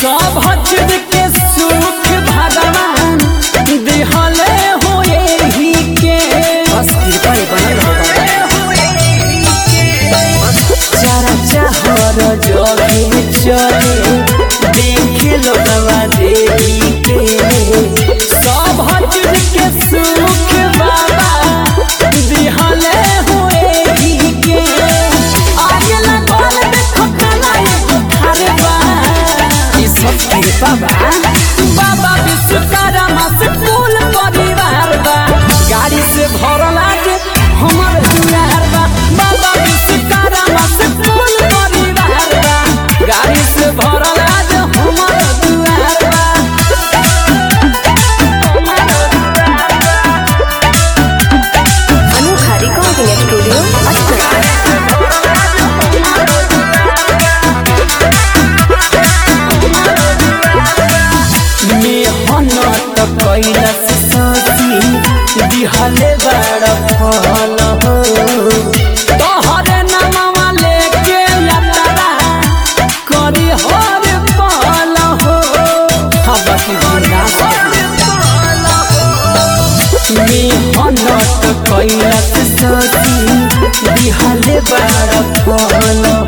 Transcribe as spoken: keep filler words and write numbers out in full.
सब चीज के सुख भगवान दिहले हो एही के बस कृपा बनल रहो चारा चाहर जोगे चले देखे लोगवा देवी के सब चीज के सुख बाबा दिहले हो एही के आगे लगल देखो कलाई बुखार बा ई सब कृपा बा बाबा विश्वकर्मा से कुल परिवार बा गाड़ी से भरल आज हमर दुआर बा बाबा विश्वकर्मा से कुल परिवार बा गाड़ी से भरल आज हमर दुआर बा अनोखा रिकॉर्डिंग स्टूडियो मेहनत कैलस ससी दिहले बड़ फल हो तोहरे नामवा लेके यात्रा करी हर पल हो हबकी जिंदा मेहनत कैलस ससी दिहले बड़ फल